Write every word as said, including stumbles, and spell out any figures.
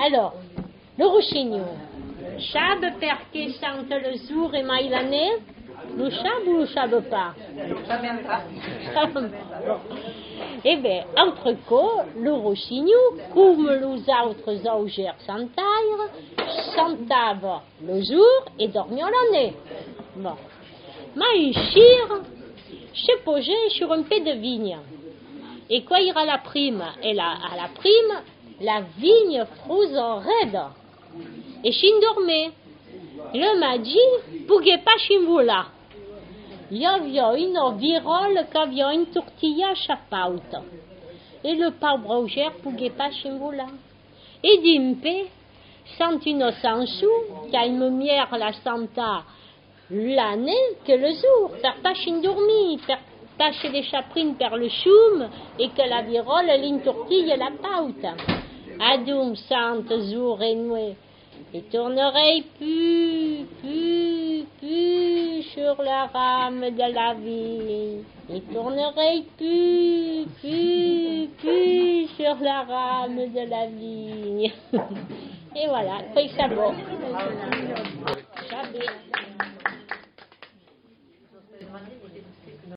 Alors, le rochignou. Chab perché chante le jour et maille l'année. Le chab ou le chab pas? Eh bien, entre quoi, le rochignou, comme les autres augères s'entaillent, chantava le jour et dormia l'année. Bon. Mais une chire, se posait sur un pied de vigne. Et quoi ira la prime? Et la, à la prime, la vigne frouse raide. Et chine dormait. Le m'a dit, pouvez pas chimboula. Il y avait une virole qui avait une tortilla à chapaute. Et le pauvre Roger pouvait pas chimboula. Et d'impe, sans une cent sous, qu'il me mière la santa l'année que le jour, faire pas chine dormir, faire tâcher les chaprines per le choum, et que la virole l'une tortille et la paute. Adoum, sante jour et nuit. Et tournerai plus, plus, plus sur la rame de la vie. Et tournerai plus, plus, plus sur la rame de la vigne. Et voilà, après ça va.